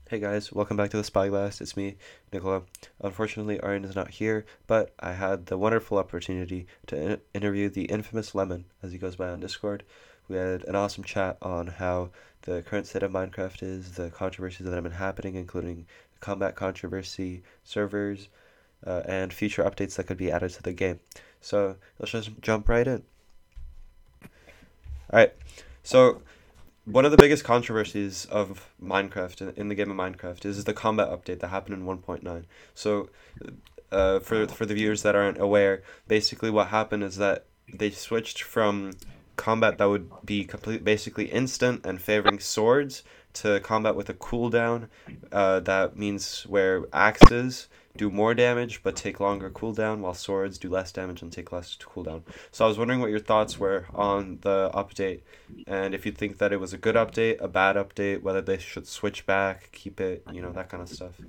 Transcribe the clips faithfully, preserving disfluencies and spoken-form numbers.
Hey guys, welcome back to the Spyglass. It's me, Nicola. Unfortunately, Aryan is not here, but I had the wonderful opportunity to in- interview the infamous Lemon, as he goes by on Discord. We had an awesome chat on how the current state of Minecraft is, the controversies that have been happening, including the combat controversy, servers, uh, and future updates that could be added to the game. So let's just jump right in. All right. So one of the biggest controversies of Minecraft in, in the game of Minecraft is the combat update that happened in one point nine. So, uh, for for the viewers that aren't aware, basically what happened is that they switched from combat that would be complete, basically instant and favoring swords to combat with a cooldown. Uh, that means where axes do more damage but take longer cooldown, while swords do less damage and take less cooldown. So I was wondering what your thoughts were on the update and if you think that it was a good update, a bad update, whether they should switch back, keep it, you know, that kind of stuff.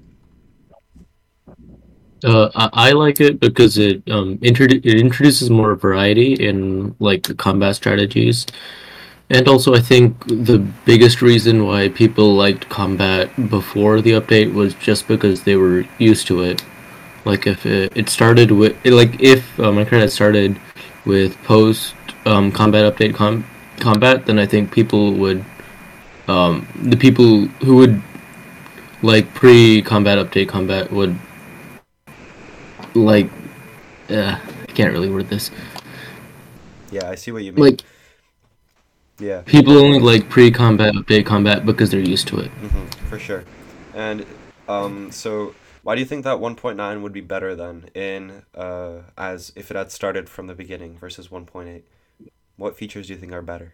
Uh, I, I like it because it um introdu- it introduces more variety in like the combat strategies, and also I think the biggest reason why people liked combat before the update was just because they were used to it. Like if it, it started with like if uh, Minecraft had started with post um, combat update com- combat, then I think people would um the people who would like pre combat update combat would like uh, I can't really word this. Yeah, I see what you mean. Like Yeah, people only like pre-combat update combat because they're used to it. mm-hmm, for sure. And um, so why do you think that one point nine would be better then in uh, as if it had started from the beginning versus one point eight? What features do you think are better?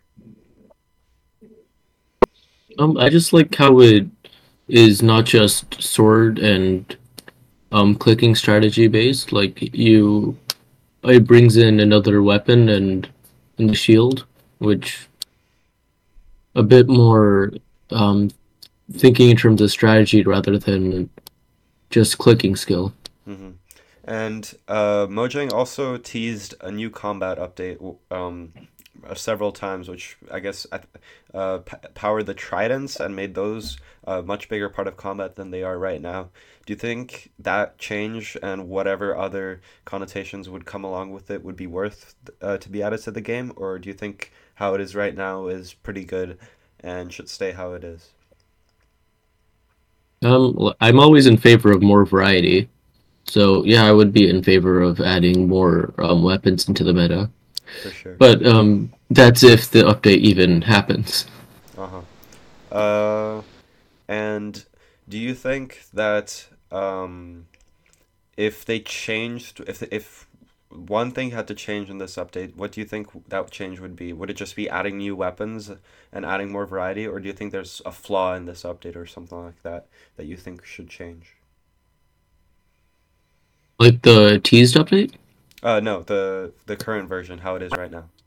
Um, I just like how it is not just sword and um clicking strategy based. Like you, it brings in another weapon and and the shield, which a bit more um thinking in terms of strategy rather than just clicking skill. Mm-hmm. And uh, Mojang also teased a new combat update um, uh, several times, which I guess uh, p- powered the tridents and made those a much bigger part of combat than they are right now. Do you think that change and whatever other connotations would come along with it would be worth uh, to be added to the game, or do you think how it is right now is pretty good and should stay how it is? Um, I'm always in favor of more variety. So yeah, I would be in favor of adding more um, weapons into the meta. For sure. But um, that's if the update even happens. Uh huh. Uh, and do you think that um, if they changed, if if one thing had to change in this update, what do you think that change would be? Would it just be adding new weapons and adding more variety, or do you think there's a flaw in this update or something like that that you think should change? Like the teased update? Uh, no, the the current version, how it is right now.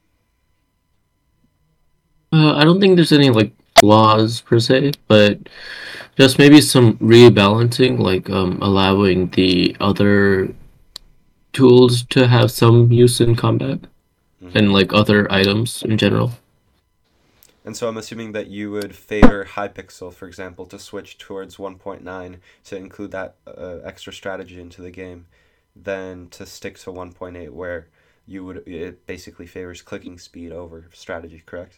Uh, I don't think there's any like flaws per se, but just maybe some rebalancing, like um, allowing the other tools to have some use in combat Mm-hmm. and like other items in general. And so I'm assuming that you would favor Hypixel, for example, to switch towards one point nine to include that uh, extra strategy into the game, than to stick to one point eight where you would it basically favors clicking speed over strategy, correct?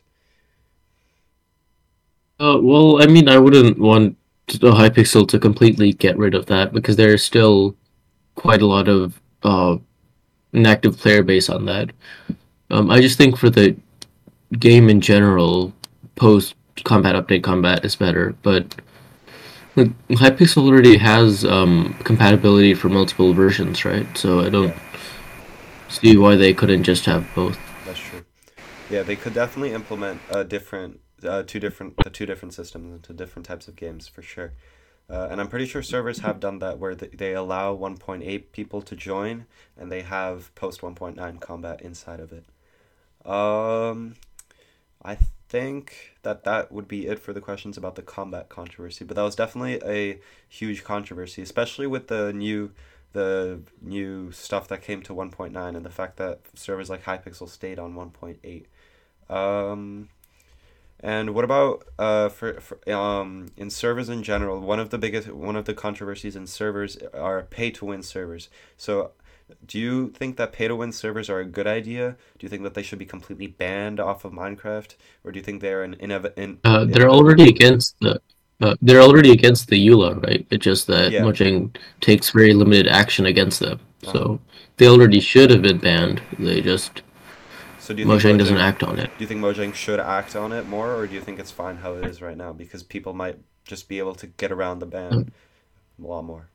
Uh, well, I mean, I wouldn't want the Hypixel to completely get rid of that because there's still quite a lot of uh, an active player base on that. Um, I just think for the game in general, post combat update combat is better, but like, Hypixel already has um, compatibility for multiple versions, right? So I don't Yeah, see why they couldn't just have both. that's true. Yeah, they could definitely implement a different uh, two different the two different systems into different types of games for sure. Uh, and I'm pretty sure servers have done that where they, they allow one point eight people to join and they have post one point nine combat inside of it. Um, I think that that would be it for the questions about the combat controversy, but that was definitely a huge controversy, especially with the new the new stuff that came to one point nine and the fact that servers like Hypixel stayed on one point eight. Um, And what about uh for, for um in servers in general? One of the biggest one of the controversies in servers are pay to win servers. So do you think that pay to win servers are a good idea? Do you think that they should be completely banned off of Minecraft, or do you think they're an inev in, Uh, they're already inevitable? against the uh, they're already against the E U L A, right? It's just that Yeah. Mojang takes very limited action against them. Uh-huh. So they already should have been banned. They just So do you think Mojang doesn't Mojang act on it. do you think Mojang should act on it more, or do you think it's fine how it is right now because people might just be able to get around the Uh, ban a lot more?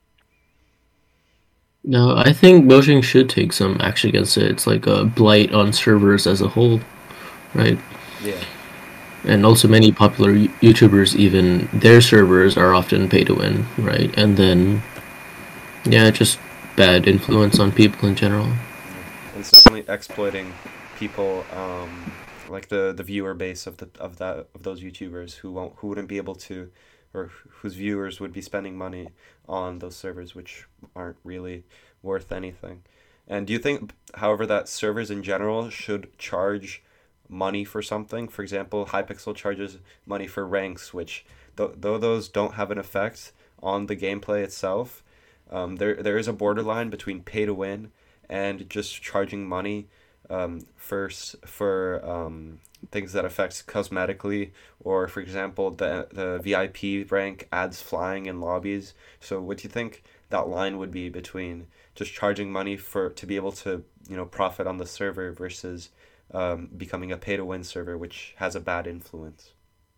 No, I think Mojang should take some action against it. It's like a blight on servers as a whole, right? Yeah. And also many popular YouTubers, even their servers are often pay to win, right? And then yeah, just bad influence on people in general. Yeah. And it's definitely exploiting people, um, like the the viewer base of the of that of those YouTubers who won't who wouldn't be able to, or whose viewers would be spending money on those servers which aren't really worth anything. And do you think, however, that servers in general should charge money for something? For example, Hypixel charges money for ranks, which th- though those don't have an effect on the gameplay itself, um, there there is a borderline between pay to win and just charging money, um, for s- for um, things that affects cosmetically, or for example, the the V I P rank adds flying in lobbies. So what do you think that line would be between just charging money for to be able to, you know, profit on the server versus um, becoming a pay to win server, which has a bad influence?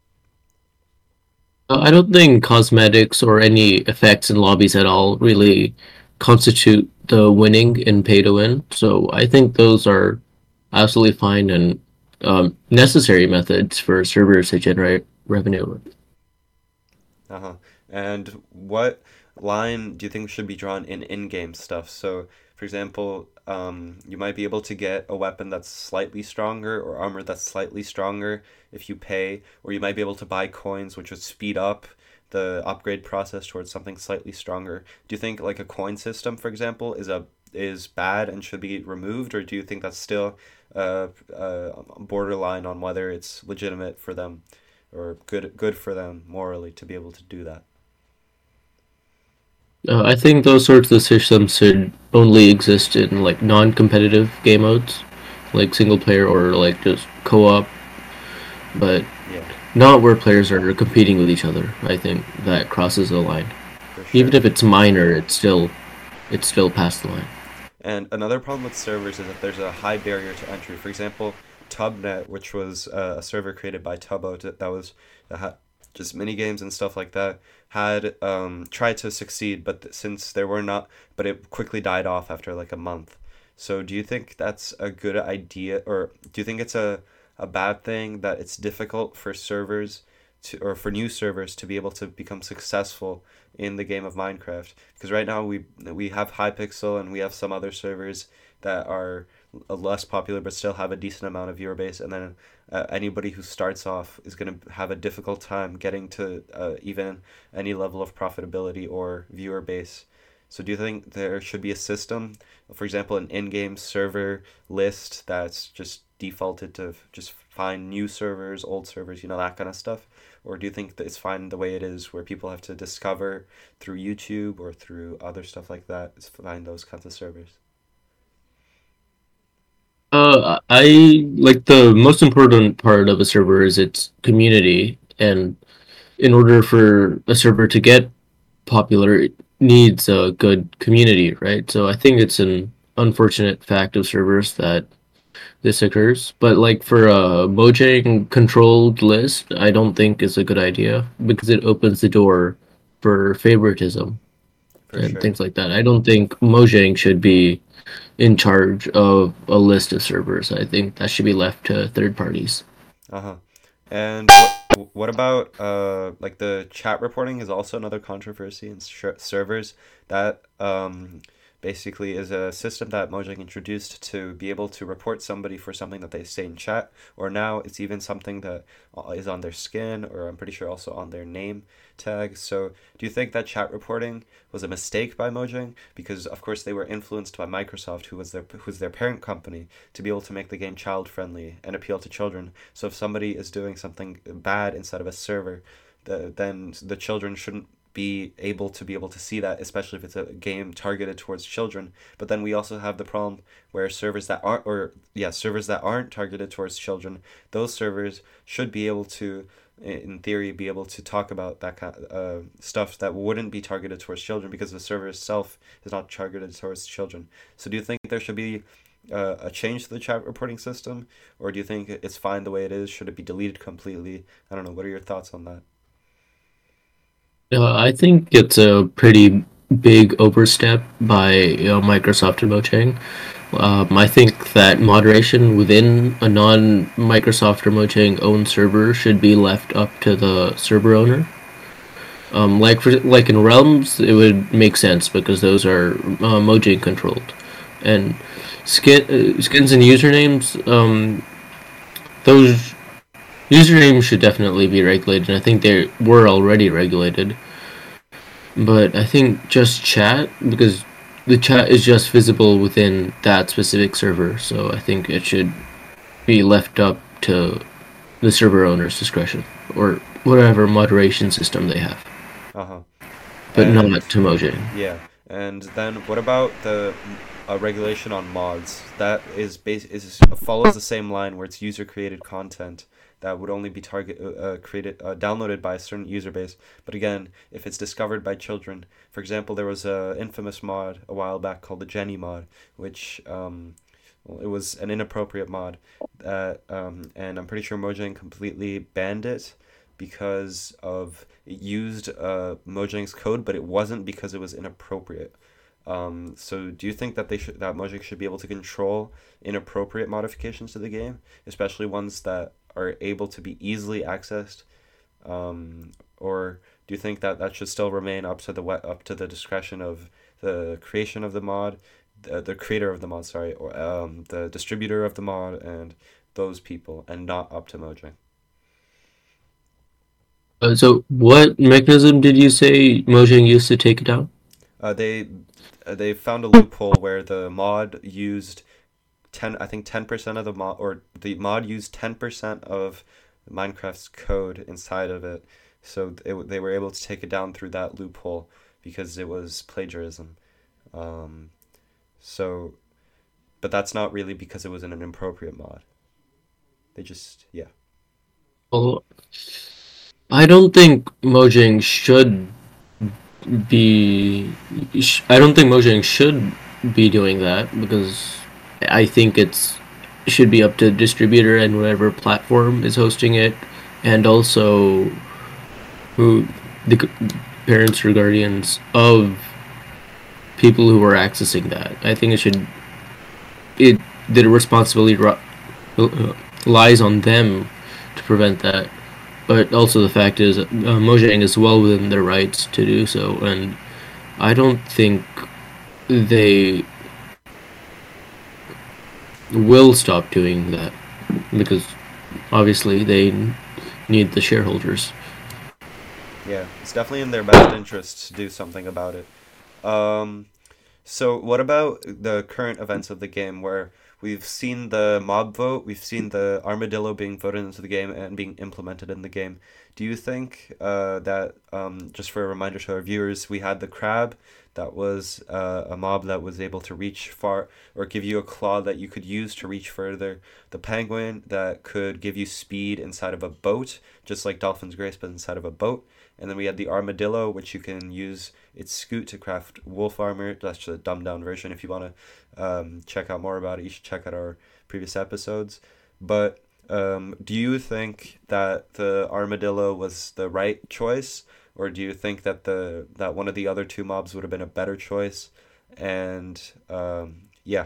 Uh, I don't think cosmetics or any effects in lobbies at all really constitute the winning in pay to win. So I think those are absolutely fine and um, necessary methods for servers to generate revenue. Uh-huh. And what line do you think should be drawn in in-game stuff? So, for example, um, you might be able to get a weapon that's slightly stronger or armor that's slightly stronger if you pay, or you might be able to buy coins which would speed up the upgrade process towards something slightly stronger. Do you think like a coin system, for example, is a is bad and should be removed, or do you think that's still uh, uh, borderline on whether it's legitimate for them or good good for them morally to be able to do that? Uh, I think those sorts of systems should only exist in like non-competitive game modes, like single player or like just co-op, but Yeah, not where players are competing with each other. I think that crosses the line. for Even sure. if it's minor, it's still it's still past the line. And another problem with servers is that there's a high barrier to entry. For example, Tubnet, which was uh, a server created by Tubbo that that was that had just mini games and stuff like that, had um, tried to succeed, but th- since there were not, but it quickly died off after like a month. So do you think that's a good idea, or do you think it's a a bad thing that it's difficult for servers to, or for new servers to be able to become successful in the game of Minecraft? Because right now we we have Hypixel and we have some other servers that are l- less popular but still have a decent amount of viewer base, and then uh, anybody who starts off is going to have a difficult time getting to uh, even any level of profitability or viewer base. So do you think there should be a system, for example, an in-game server list that's just defaulted to just find new servers, old servers, you know, that kind of stuff? Or do you think that it's fine the way it is, where people have to discover through YouTube or through other stuff like that, is find those kinds of servers? Uh, I like the most important part of a server is its community, and in order for a server to get popular, it needs a good community, right? So I think it's an unfortunate fact of servers that this occurs. But like for a Mojang controlled list, I don't think is a good idea because it opens the door for favoritism For and sure. things like that. I don't think Mojang should be in charge of a list of servers. I think that should be left to third parties. Uh-huh. And what what about uh like the chat reporting is also another controversy in sh servers that um basically is a system that Mojang introduced to be able to report somebody for something that they say in chat, or now it's even something that uh, is on their skin, or I'm pretty sure also on their name tag. So do you think that chat reporting was a mistake by Mojang? Because of course they were influenced by Microsoft, who was their who's their parent company, to be able to make the game child friendly and appeal to children. So if somebody is doing something bad inside of a server, the, then the children shouldn't be able to be able to see that, especially if it's a game targeted towards children. But then we also have the problem where servers that aren't, or yeah, servers that aren't targeted towards children, those servers should be able to, in theory, be able to talk about that kind of uh, stuff that wouldn't be targeted towards children because the server itself is not targeted towards children. So do you think there should be uh, a change to the chat reporting system, or do you think it's fine the way it is? Should it be deleted completely? I don't know. What are your thoughts on that? Uh, I think it's a pretty big overstep by you know, Microsoft and Mojang. Um, I think that moderation within a non-Microsoft or Mojang owned server should be left up to the server owner. Um, like for like in Realms, it would make sense because those are uh, Mojang controlled, and skin uh, skins and usernames. Um, those usernames should definitely be regulated, and I think they were already regulated. But I think just chat, because the chat is just visible within that specific server, so I think it should be left up to the server owner's discretion, or whatever moderation system they have, Uh-huh. but not And to Mojang. yeah, and then what about the uh, regulation on mods? That is base is follows the same line where it's user created content that would only be target uh, uh, created uh, downloaded by a certain user base. But again, if it's discovered by children, for example, there was a infamous mod a while back called the Jenny mod, which um, well, it was an inappropriate mod, that um, and I'm pretty sure Mojang completely banned it because of it used uh, Mojang's code, but it wasn't because it was inappropriate. Um, so do you think that they should that Mojang should be able to control inappropriate modifications to the game, especially ones that are able to be easily accessed, um, or do you think that that should still remain up to the we- up to the discretion of the creation of the mod, the, the creator of the mod, sorry, or um, the distributor of the mod, and those people, and not up to Mojang? Uh, so, what mechanism did you say Mojang used to take it down? Uh, they uh, they found a loophole where the mod used ten, I think ten percent of the mod, or the mod used ten percent of Minecraft's code inside of it. So it, they were able to take it down through that loophole because it was plagiarism. Um, so, but that's not really because it was an inappropriate mod. They just, yeah. Well, I don't think Mojang should be. sh- I don't think Mojang should be doing that because I think it's should be up to the distributor and whatever platform is hosting it, and also who the g- parents or guardians of people who are accessing that. I think it should it the responsibility ri- uh, lies on them to prevent that. But also the fact is, uh, Mojang is well within their rights to do so, and I don't think they will stop doing that because obviously they need the shareholders. Yeah, it's definitely in their best interest to do something about it. Um, so what about the current events of the game where we've seen the mob vote, we've seen the armadillo being voted into the game and being implemented in the game. Do you think uh, that, um, just for a reminder to our viewers, we had the crab that was uh, a mob that was able to reach far or give you a claw that you could use to reach further, the penguin that could give you speed inside of a boat, just like Dolphin's Grace, but inside of a boat. And then we had the armadillo, which you can use its scoot to craft wolf armor. That's just a dumbed down version. If you want to um, check out more about it, you should check out our previous episodes. But um, do you think that the armadillo was the right choice, or do you think that the that one of the other two mobs would have been a better choice? And um, yeah,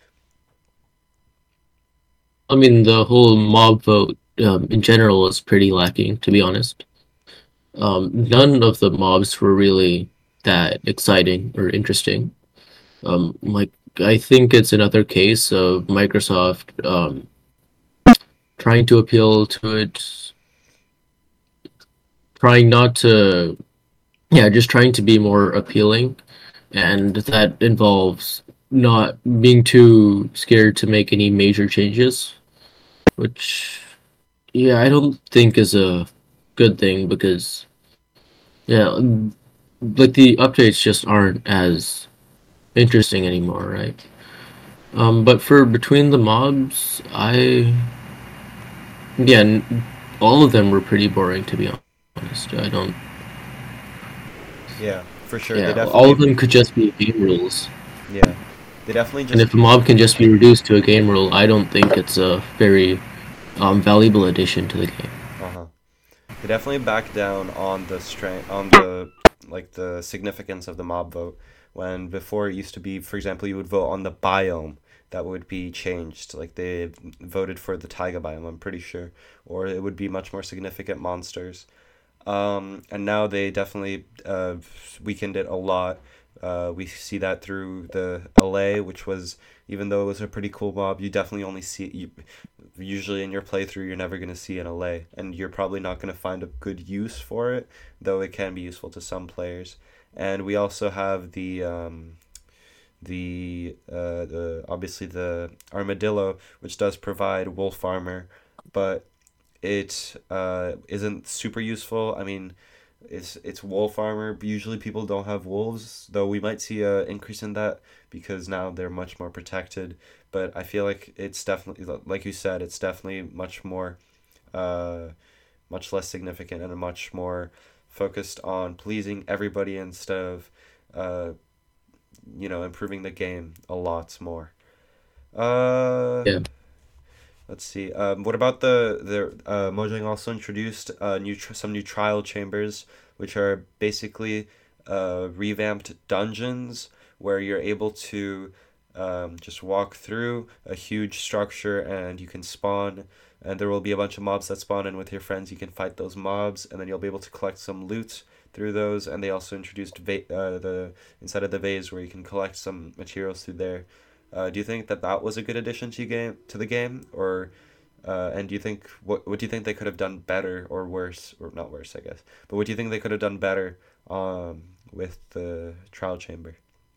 I mean, the whole mob vote um, in general is pretty lacking, to be honest. Um, none of the mobs were really that exciting or interesting. Um, like I think it's another case of Microsoft um, trying to appeal to it, trying not to, yeah, just trying to be more appealing, and that involves not being too scared to make any major changes, which, yeah, I don't think is a good thing because, yeah, like the updates just aren't as interesting anymore, right? Um, but for Between the Mobs, I yeah, n- all of them were pretty boring to be honest. I don't. Yeah, for sure. They Yeah, all of definitely, them could just be game rules, yeah, they definitely and just if a use. mob can just be reduced to a game rule, I don't think it's a very um, valuable addition to the game. Uh huh. They definitely back down on the strength, on the like the significance of the mob vote. When before it used to be, for example, you would vote on the biome that would be changed. Like they voted for the taiga biome, I'm pretty sure, or it would be much more significant monsters. Um, and now they definitely uh, weakened it a lot. Uh, we see that through the L A, which was, even though it was a pretty cool mob, you definitely only see you, usually in your playthrough you're never going to see an L A, and you're probably not going to find a good use for it, though it can be useful to some players. And we also have the um, the uh, the obviously the armadillo, which does provide wolf armor, but it uh, isn't super useful. I mean, it's it's wolf armor. Usually people don't have wolves, though we might see a increase in that because now they're much more protected. But I feel like it's definitely, like you said, it's definitely much more, uh, much less significant and much more focused on pleasing everybody instead of, uh, you know, improving the game a lot more. Uh, Yeah. Let's see. Um, what about the the uh, Mojang also introduced uh, new tr- some new trial chambers, which are basically uh, revamped dungeons where you're able to um, just walk through a huge structure and you can spawn, and there will be a bunch of mobs that spawn in with your friends. You can fight those mobs, and then you'll be able to collect some loot through those. And they also introduced va- uh, the inside of the vase where you can collect some materials through there. Uh, do you think that that was a good addition to game to the game, or uh, and do you think what what do you think they could have done better or worse, or not worse, I guess, but what do you think they could have done better um, with the trial chamber?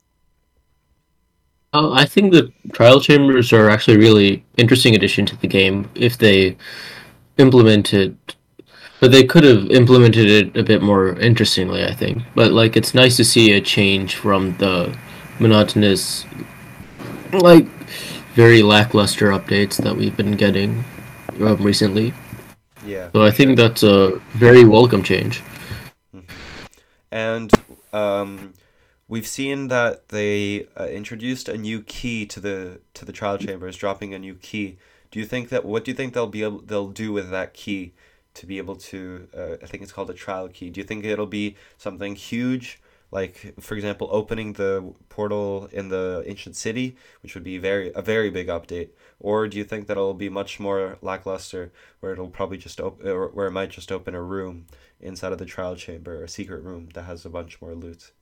Uh, I think the trial chambers are actually really interesting addition to the game if they implemented, but they could have implemented it a bit more interestingly, I think. But like, it's nice to see a change from the monotonous, like, very lackluster updates that we've been getting um, recently. Yeah, So for I think sure. that's a very welcome change. Hmm. And um, we've seen that they uh, introduced a new key to the to the trial chambers, dropping a new key. Do you think that what do you think they'll be able they'll do with that key to be able to? Uh, I think it's called a trial key. Do you think it'll be something huge, like for example, opening the portal in the ancient city, which would be very a very big update, or do you think that it'll be much more lackluster, where it'll probably just open, or where it might just open a room inside of the trial chamber, a secret room that has a bunch more loot?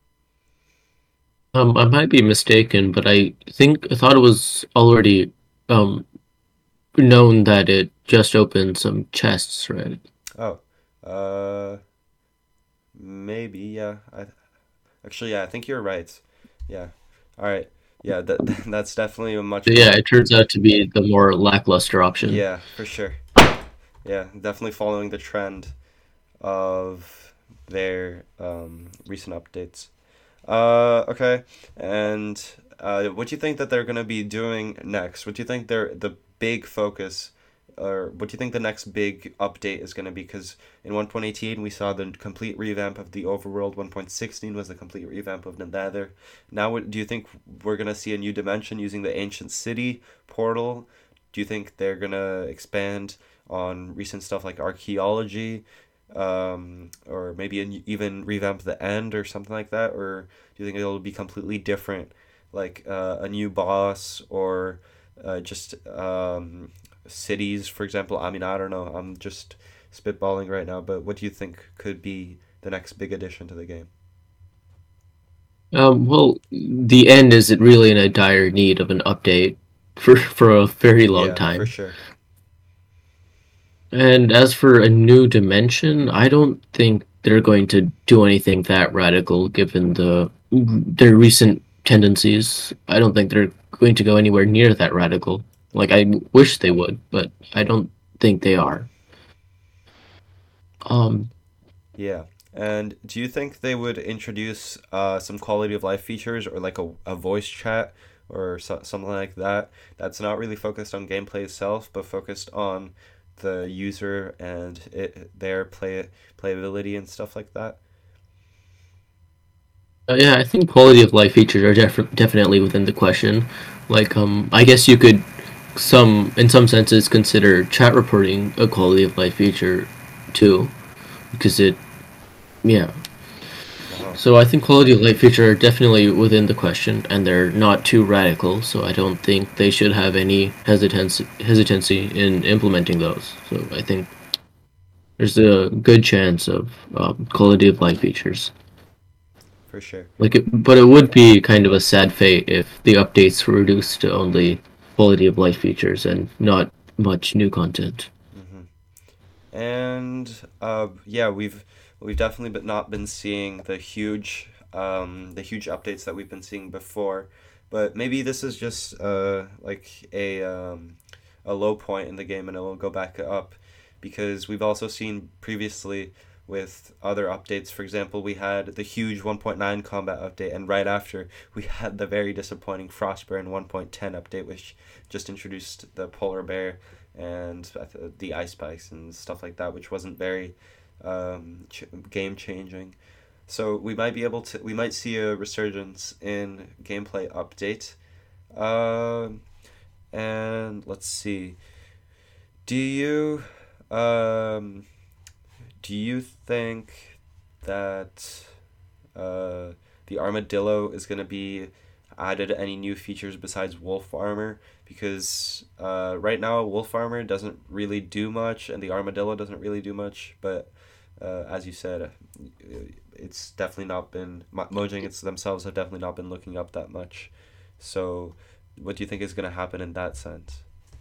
Um, I might be mistaken, but I think I thought it was already um known that it just opened some chests, right? Oh, uh, maybe, yeah. I actually, yeah, I think you're right. Yeah. All right. Yeah, that that's definitely a much But yeah, more. it turns out to be the more lackluster option. Yeah, for sure. Yeah, definitely following the trend of their um, recent updates. Uh, okay. And uh, what do you think that they're gonna be doing next? What do you think they're the big focus, or what do you think the next big update is gonna be? Because in one point eighteen we saw the complete revamp of the overworld. one point sixteen was the complete revamp of the Nether. Now, what do you think we're gonna see a new dimension using the ancient city portal? Do you think they're gonna expand on recent stuff like archaeology? Um, or maybe an, even revamp the end or something like that? Or do you think it'll be completely different, like uh, a new boss or uh, just um, cities, for example? I mean, I don't know. I'm just spitballing right now, but what do you think could be the next big addition to the game? Um, well, the end is really in a dire need of an update for for a very long Yeah, for time. sure. And as for a new dimension, I don't think they're going to do anything that radical given the their recent tendencies. I don't think they're going to go anywhere near that radical. Like I wish they would, but I don't think they are. Um, Yeah. And do you think they would introduce uh, some quality of life features or like a, a voice chat or so, something like that that's not really focused on gameplay itself, but focused on the user and it, their play playability and stuff like that? uh, yeah, I think quality of life features are def- definitely within the question. Like, um, I guess you could some in some senses consider chat reporting a quality of life feature too, because it yeah. Uh-huh. So I think quality of life features are definitely within the question, and they're not too radical. So I don't think they should have any hesitancy hesitancy in implementing those. So I think there's a good chance of um, quality of life features. For sure. Like, it, but it would be kind of a sad fate if the updates were reduced to only quality of life features and not much new content. hmm And uh, yeah, we've we've definitely but not been seeing the huge um, the huge updates that we've been seeing before, but maybe this is just uh, like a um, a low point in the game and it will go back up because we've also seen previously with other updates. For example, we had the huge one point nine combat update, and right after we had the very disappointing Frostburn one point ten update, which just introduced the polar bear and the ice spikes and stuff like that, which wasn't very um, ch- game changing. So we might be able to, we might see a resurgence in gameplay update. Um, and let's see. Do you, um, do you think that uh, the armadillo is going to be added any new features besides wolf armor? Because uh, right now wolf armor doesn't really do much and the armadillo doesn't really do much, but uh, as you said, uh, it's definitely not been Mo- Mojang it's themselves have definitely not been looking up that much. So what do you think is going to happen in that sense?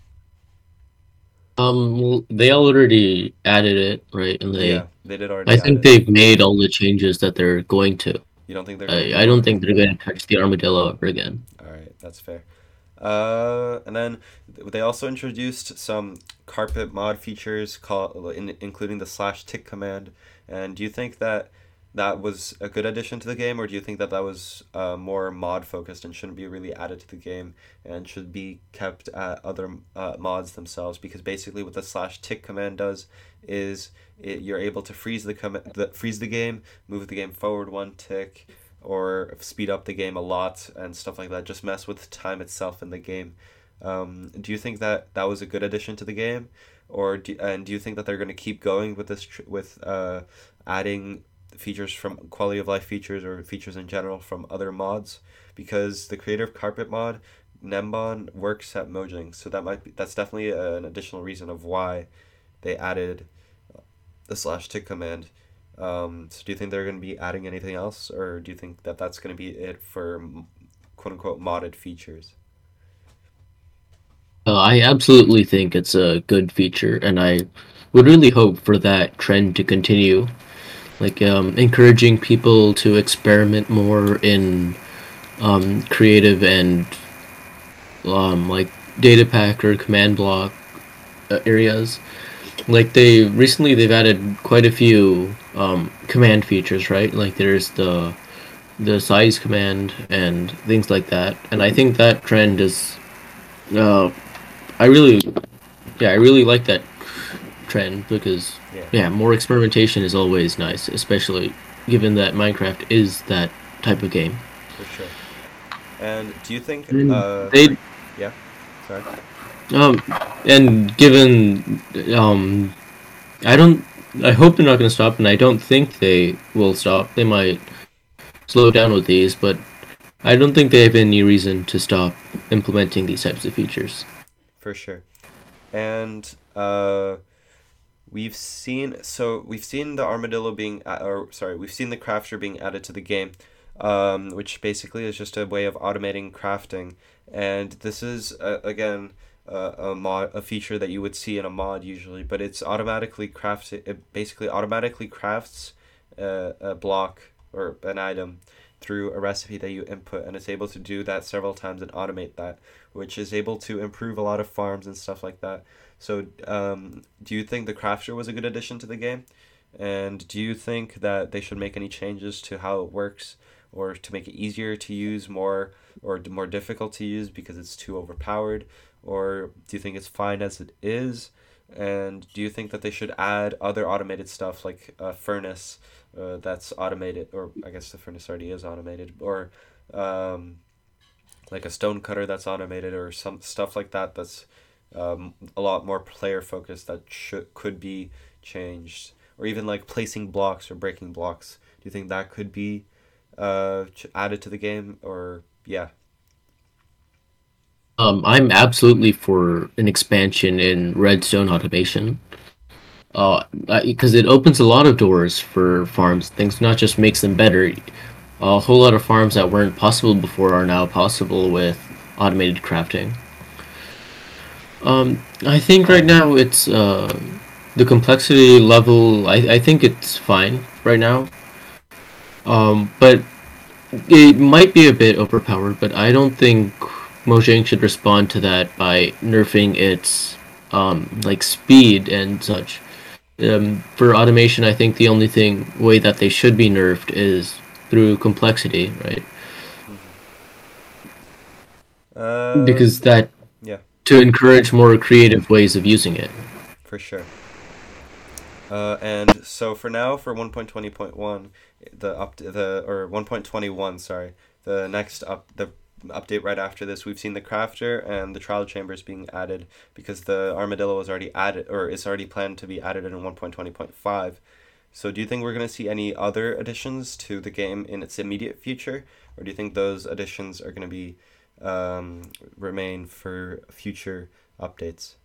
Um, well, they already added it, right? And Yeah, they, they did I already add think it. they've made all the changes that they're going to. You don't think they're going to I, do I don't more? think they're going to touch the armadillo ever again. All right, that's fair. Uh, and then they also introduced some carpet mod features, called in, including the slash tick command. And do you think that that was a good addition to the game, or do you think that that was uh, more mod focused and shouldn't be really added to the game and should be kept at other uh, mods themselves? Because basically, what the slash tick command does is it, you're able to freeze the, com- the freeze the game, move the game forward one tick, or speed up the game a lot and stuff like that. Just mess with time itself in the game. Um, do you think that that was a good addition to the game, or do, and do you think that they're going to keep going with this tr- with uh, adding features from quality of life features or features in general from other mods? Because the creator of Carpet mod, Nembon, works at Mojang, so that might be that's definitely an additional reason of why they added the slash tick command. Um, so do you think they're going to be adding anything else, or do you think that that's going to be it for quote unquote modded features? Uh, I absolutely think it's a good feature, and I would really hope for that trend to continue. Like, um, encouraging people to experiment more in um, creative and um, like data pack or command block uh, areas. Like they recently they've added quite a few um, command features, right? Like there's the the size command and things like that. And I think that trend is uh, I really yeah, I really like that trend because Yeah, yeah, more experimentation is always nice, especially given that Minecraft is that type of game. for sure. And do you think, And uh, for they yeah, sorry. um and given um I don't I hope they're not going to stop, and I don't think they will stop. They might slow down with these, but I don't think they have any reason to stop implementing these types of features. For sure. And uh, we've seen so we've seen the armadillo being a- or sorry we've seen the crafter being added to the game. um, which basically is just a way of automating crafting. And this is uh, again uh, a mod, a feature that you would see in a mod usually, but it's automatically crafts. It basically automatically crafts uh, a block or an item through a recipe that you input, and it's able to do that several times and automate that, which is able to improve a lot of farms and stuff like that. So, um, do you think the crafter was a good addition to the game? And do you think that they should make any changes to how it works, or to make it easier to use, more or d- more difficult to use because it's too overpowered? Or do you think it's fine as it is? And do you think that they should add other automated stuff like a furnace uh, that's automated, or I guess the furnace already is automated, or um, like a stone cutter that's automated, or some stuff like that that's um, a lot more player focused that should could be changed, or even like placing blocks or breaking blocks. Do you think that could be uh, ch- added to the game, or yeah? Um, I'm absolutely for an expansion in redstone automation. Uh, because it opens a lot of doors for farms. Things not just makes them better. A whole lot of farms that weren't possible before are now possible with automated crafting. Um, I think right now it's uh, the complexity level. I, I think it's fine right now. Um, but it might be a bit overpowered. But I don't think Mojang should respond to that by nerfing its um, like speed and such. Um, for automation, I think the only thing way that they should be nerfed is through complexity, right? Mm-hmm. Uh, Because that yeah, to encourage more creative ways of using it. for sure. Uh, and so for now, for one point twenty point one, the up the or one point twenty one, sorry, the next up the update right after this, we've seen the crafter and the trial chambers being added because the armadillo was already added, or is already planned to be added in one point twenty point five. So do you think we're going to see any other additions to the game in its immediate future, or do you think those additions are going to be um, remain for future updates?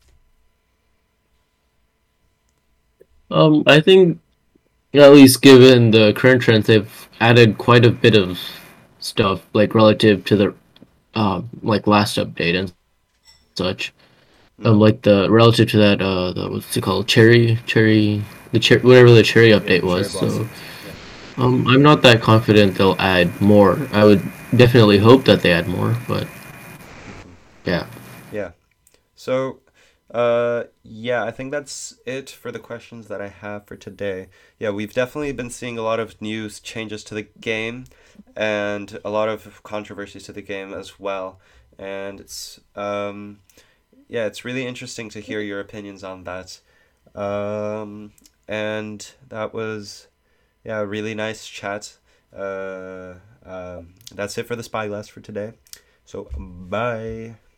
Um, I think at least given the current trends, they've added quite a bit of stuff, like relative to the uh, like last update and such. Um, Mm-hmm. like the relative to that, uh, the, what's it called, cherry, cherry, the cherry, whatever the cherry Yeah, update the cherry was. So, blossoms. Yeah. um, I'm not that confident they'll add more. I would definitely hope that they add more, but Mm-hmm. yeah. Yeah. So, uh, yeah, I think that's it for the questions that I have for today. Yeah, we've definitely been seeing a lot of news changes to the game and a lot of controversies to the game as well. And it's um yeah, it's really interesting to hear your opinions on that. Um, and that was yeah, a really nice chat. Uh, um, that's it for the Spyglass for today. So, bye.